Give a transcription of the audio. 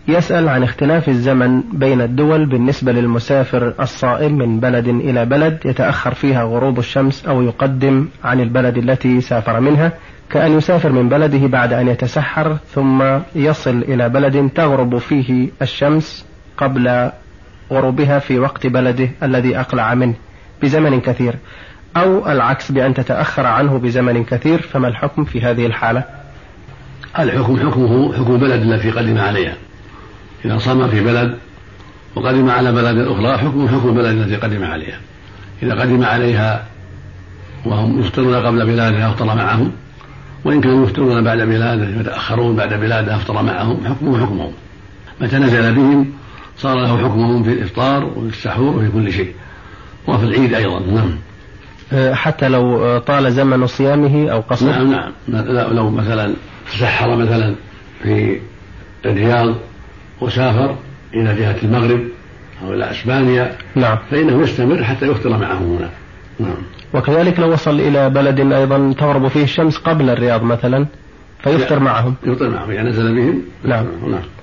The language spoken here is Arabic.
يسأل عن اختلاف الزمن بين الدول بالنسبة للمسافر الصائم من بلد إلى بلد يتأخر فيها غروب الشمس أو يقدم عن البلد التي سافر منها، كأن يسافر من بلده بعد أن يتسحر ثم يصل إلى بلد تغرب فيه الشمس قبل غروبها في وقت بلده الذي أقلع منه بزمن كثير، أو العكس بأن تتأخر عنه بزمن كثير، فما الحكم في هذه الحالة؟ الحكم حكمه حكم البلد التي قدم عليها. إذا صام في بلد وقدم على بلد أخرى حكم البلد التي قدم عليها. إذا قدم عليها وهم يفطرون قبل بلاده أفطر معهم، وإن كانوا يفطرون بعد بلاده يتأخرون بعد بلاده أفطر معهم، حكمه حكمهم. متى نزل بهم صار له حكمهم في الإفطار وفي السحور وفي كل شيء، وفي العيد أيضا. نعم. حتى لو طال زمن صيامه أو قصر؟ نعم. لو مثلا تسحر مثلا في الرياض وسافر إلى جهة المغرب أو إلى إسبانيا، نعم، فإنه يستمر حتى يفطر معهم هنا. نعم. وكذلك لو وصل إلى بلد أيضا تغرب فيه الشمس قبل الرياض مثلا فيفطر معهم. يفطر معهم يعني نزل بهم. نعم. نعم.